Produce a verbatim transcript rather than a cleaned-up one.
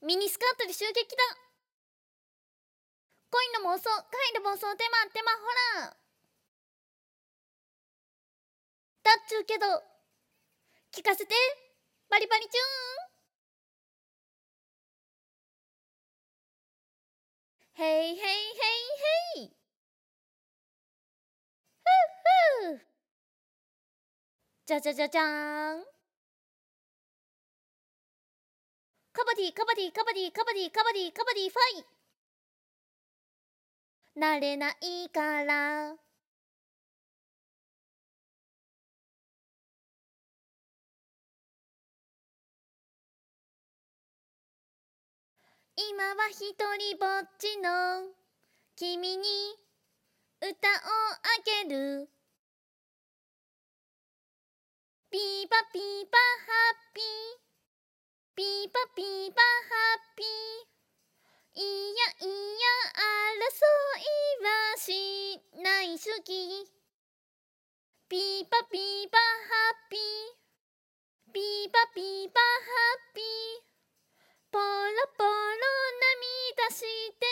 ミニスカートで襲撃だ。恋の妄想、帰る妄想、手間手間ホラーだっちゅうけど聞かせてバリバリチューン。ヘイヘイヘイヘイふうふうじゃじゃじゃじゃーん。カバディカバディカバディカバディカバディカバディファイ。慣れないから今は一人ぼっちの君に歌をあげる。ピーパピーパハッピーピーパピーパハッピー。いやいや争いはしない好き。ピーパピーパハッピーピーパピーパハッピー。ポロポロ涙して